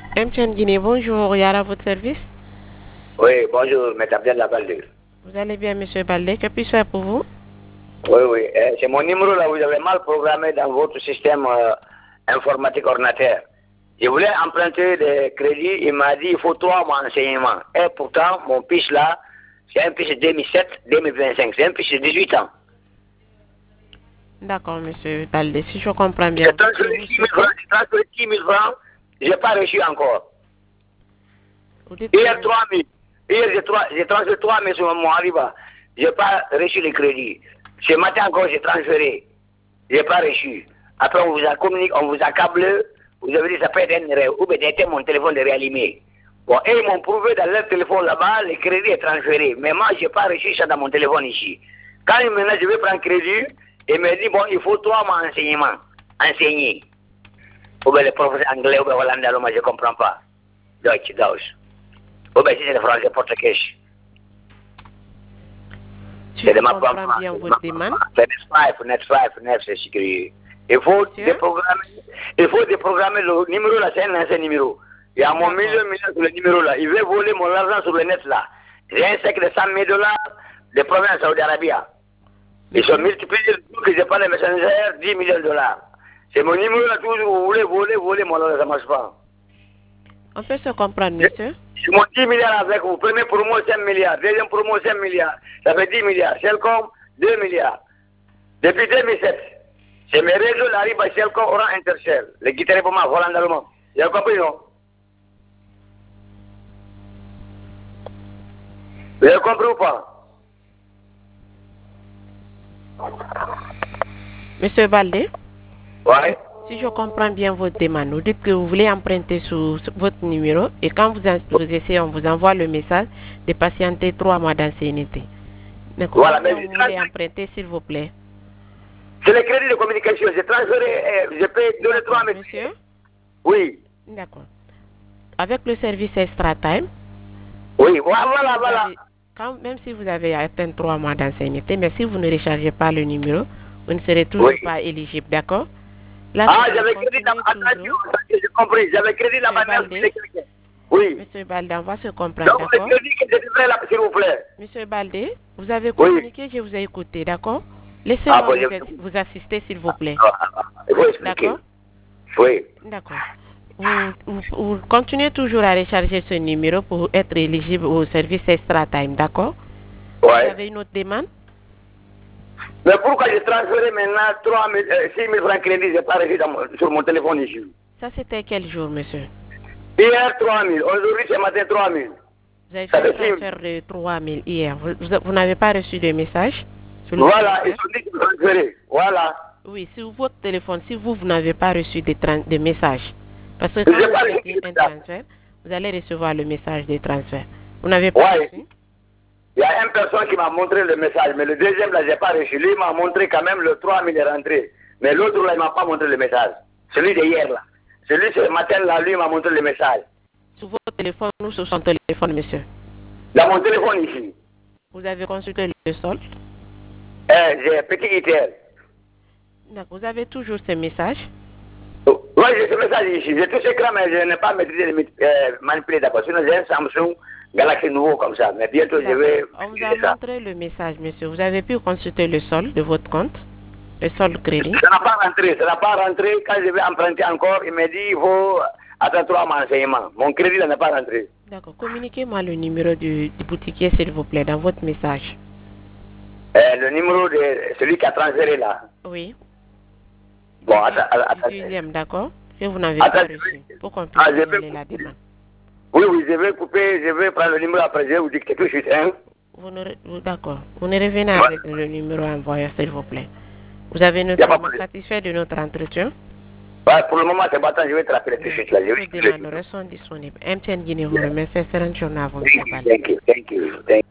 MTN Guinée, bonjour, Yara à votre service. Oui, bonjour, M. Abdel Labalde. Vous allez bien, monsieur Baldé? Que puis-je faire pour vous? Oui, oui, c'est mon numéro là, vous avez mal programmé dans votre système informatique ordinateur. Je voulais emprunter des crédits, il m'a dit il faut 3 mois d'enseignement. Et pourtant, mon fils là, c'est un fils de 2007-2025, c'est un fils de 18 ans. D'accord, monsieur Baldé, si je comprends bien. J'ai transféré 10 000 francs, je n'ai pas reçu encore. Hier, 3 000. Hier, j'ai transféré 3 000 sur mon arrivant. Je n'ai pas reçu les crédits. Ce matin encore, j'ai transféré. Je n'ai pas reçu. Après, on vous a communiqué, on vous a câblé. Vous avez dit ça peut être une erreur. Ou bien c'était mon téléphone de réanimer. Bon, et ils m'ont prouvé dans leur téléphone là-bas, le crédit est transféré. Mais moi, je n'ai pas reçu ça dans mon téléphone ici. Quand maintenant je vais prendre crédit, il me dit, bon, il faut 3 mois d'enseignement. Enseigner. Ou bien le professeur anglais, ou bien hollandais, alors moi je ne comprends pas. Deutsch, Deutsch. Ou bien si c'est le français portugais. Si je comprends bien votre demande. Net5, c'est sécurisé. Il faut déprogrammer le numéro là, c'est un ancien numéro. Il y a mon million sur le numéro là. Il veut voler mon argent sur le net là. J'ai un chèque de 100 000 dollars de province en Saudi Arabie. Ils sont multipliés, que j'ai pas de messengers, 10 millions de dollars. C'est mon numéro là, toujours, vous voulez voler mon argent, ça marche pas. On peut se comprendre, monsieur. C'est mon 10 milliards avec vous. Premier promo, 5 milliards. Deuxième promo, 5 milliards. Ça fait 10 milliards. Cellcom, 2 milliards. Depuis 2007, c'est mes réseaux arrivent à Cellcom, Orange, Intercell. Les guitares pour moi, Holland allemand. Vous avez compris, non? Vous avez compris ou pas? Monsieur Baldé? Ouais. Si je comprends bien votre demande, vous dites que vous voulez emprunter sur votre numéro et quand vous essayez, on vous envoie le message de patienter 3 mois d'ancienneté. Mais comment vous voulez emprunter, s'il vous plaît? C'est le crédit de communication. J'ai transféré, je peux donner 3 000. Monsieur? Oui. D'accord. Avec le service Extra Time? Oui, voilà. Même si vous avez atteint 3 mois d'ancienneté, mais si vous ne rechargez pas le numéro, vous ne serez toujours pas éligible, d'accord? J'avais crédit là-bas. J'ai compris. J'avais crédit là-bas. Oui. Monsieur Baldé, on va se comprendre, d'accord? Donc, le crédit que je devrais là, s'il vous plaît. Monsieur Baldé, vous avez communiqué, je vous ai écouté, d'accord? Laissez-moi vous assister, s'il vous plaît. D'accord? Oui. D'accord. Vous continuez toujours à recharger ce numéro pour être éligible au service Extra Time, d'accord? Oui. Vous avez une autre demande? Mais pourquoi j'ai transféré maintenant 6 000 francs crédit, je n'ai pas reçu sur mon téléphone ici? Ça, c'était quel jour, monsieur? Hier, 3 000. Aujourd'hui, ce matin, 3 000. Vous avez fait un transfert de 3 000 hier. Vous n'avez pas reçu de message? Voilà, ils sont dit que transférer. Voilà. Oui, sur votre téléphone, si vous n'avez pas reçu de message, parce que quand vous faites un transfert, vous allez recevoir le message de transfert. Vous n'avez pas reçu? Il y a une personne qui m'a montré le message, mais le deuxième, là, je n'ai pas reçu. Lui, il m'a montré quand même le 3 000 est rentré. Mais l'autre, là, il ne m'a pas montré le message. Celui d'hier, là. Celui ce matin, là, lui, il m'a montré le message. Sur votre téléphone ou sur son téléphone, monsieur? Dans mon téléphone, ici. Vous avez consulté le solde? J'ai un petit ITL. D'accord. Vous avez toujours ce message? Oui, j'ai ce message ici. J'ai tout ce écran, mais je n'ai pas maîtrisé de manipuler d'abord. Sinon, j'ai un Samsung Galaxy nouveau comme ça. Mais bientôt, je vais... On vous a montré le message, monsieur. Vous avez pu consulter le solde de votre compte? Le solde crédit? Ça n'a pas rentré. Ça n'a pas rentré. Quand je vais emprunter encore, il me dit il faut attendre 3 mois d'enseignement. Mon crédit n'a pas rentré. D'accord. Communiquez-moi le numéro du boutiquier, s'il vous plaît, dans votre message. Le numéro de celui qui a transféré là. Oui. Bon, attends. Deuxième, d'accord? Que vous n'avez pas reçu. Pour qu'on puisse signaler la demande. Oui, je vais couper, je vais prendre le numéro après, je vais vous dicter tout de suite. Hein? D'accord. Vous ne revenez avec le numéro envoyé, s'il vous plaît. Vous avez notamment satisfait de notre entretien? Ouais, pour le moment, c'est battant, je vais te rappeler tout de suite. Là. Les demandes sont disponibles. MTN Guinée vous remercie. Excellente journée à vous. Thank you.